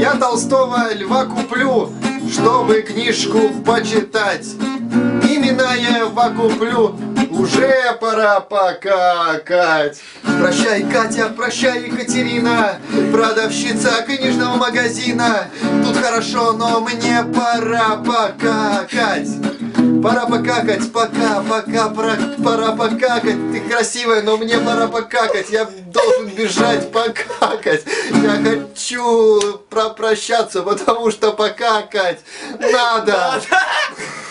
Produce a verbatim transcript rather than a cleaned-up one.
Я Толстого Льва куплю, чтобы книжку почитать. Именно я его куплю, уже пора покакать. Прощай, Катя, прощай, Екатерина, продавщица книжного магазина. Тут хорошо, но мне пора покакать. Пора покакать, пока, пока, пора, пора покакать. Ты красивая, но мне пора покакать. Я должен бежать покакать. Я хочу пропрощаться, потому что покакать надо.